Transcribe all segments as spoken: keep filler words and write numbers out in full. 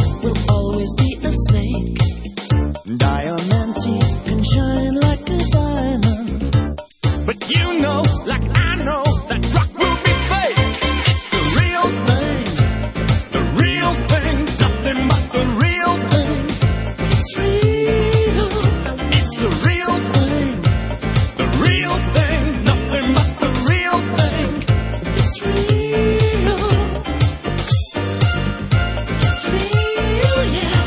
will always be a snake. Diamante can shine like a diamond. But you know, like I know, that rock will be fake. It's the real thing, the real thing, nothing but the real thing. It's real, it's the real thing, the real thing, nothing but the real thing. It's real, it's real, yeah.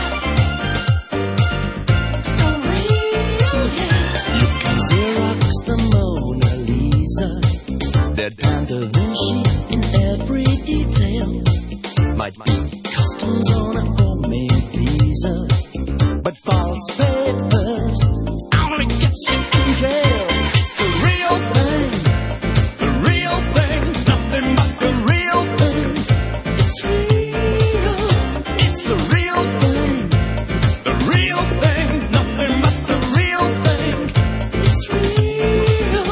So real, yeah. You can Xerox the Mona Lisa, they're down Da Vinci in every detail. Might be customs on a homemade visa, but false papers only gets you in jail. It's the real thing, the real thing, nothing but the real thing. It's real, it's the real thing, the real thing, nothing but the real thing. It's real,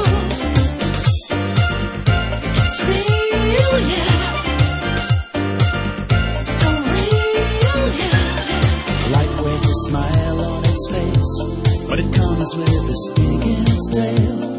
it's real, yeah. So real, yeah. Life wears a smile on its face, but it comes with a sting in its tail.